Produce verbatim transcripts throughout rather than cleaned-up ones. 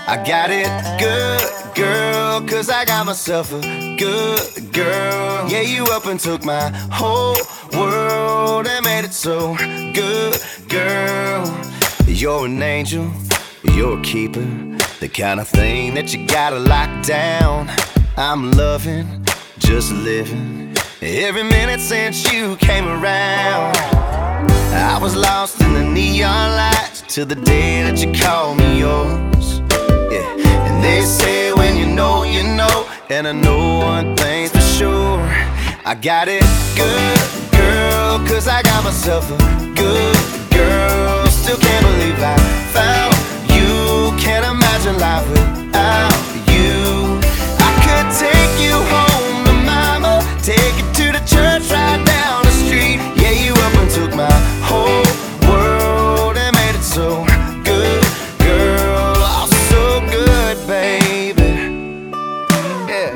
I got it good, girl, cause I got myself a good girl. Yeah, you up and took my whole world and made it so good, girl. You're an angel, you're a keeper, the kind of thing that you gotta lock down. I'm loving, just living, every minute since you came around. I was lost in the neon lights till the day that you called me yours. Yeah, and they say when you know, you know, and I know one thing's for sure. I got it good, girl, cause I got myself a good girl. Still can't believe I found you. Can't imagine life without you. I could take you home to mama, take you to the church right down the street. Yeah, you up and took my whole world and made it so good, girl. Oh, so good, baby. Yeah.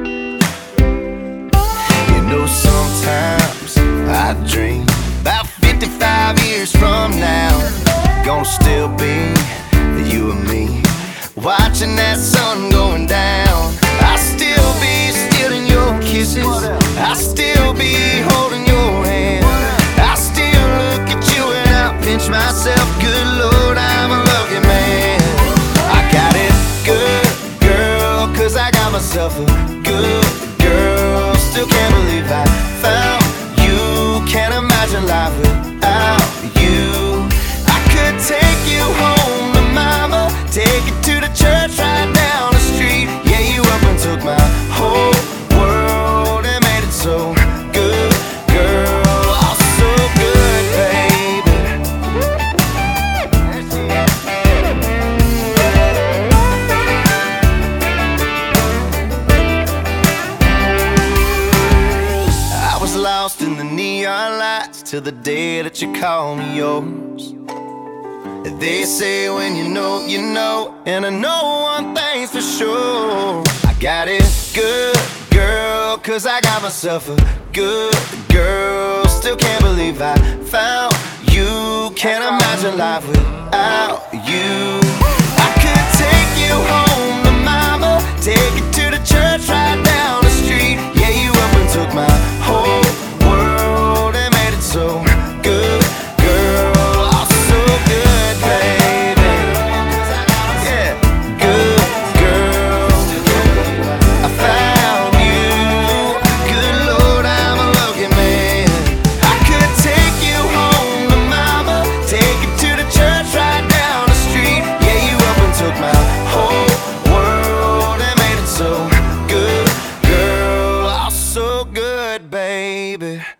You know, sometimes I dream about fifty-five years from now, gonna still be you and me, watching that sun going down. I still be stealing your kisses, I still be holding your hand, I still look at you and I pinch myself. Good Lord, I'm a lucky man. I got it good, girl, cause I got myself a good girl. Still can't believe I found you. Can't imagine life without you. I could take you home to mama, take you to the church right down the street. Yeah, you up and took my whole world and made it so good, girl. Oh, so good, baby. I was lost in the neon lights till the day that you called me yours. They say when you know, you know, and I know one thing's for sure. I got it good, girl, cause I got myself a good girl. Still can't believe I found you. Can't imagine life without you. I could take you home to mama, take you to the church right down the street. Yeah, you up and took my whole world and made it so good, girl. Oh, so good, baby. Yeah, good girl. I found you. Good Lord, I'm a lucky man. I could take you home to mama, take you to the church right down the street. Yeah, you up and took my whole world and made it so good, girl. Oh, so good, baby.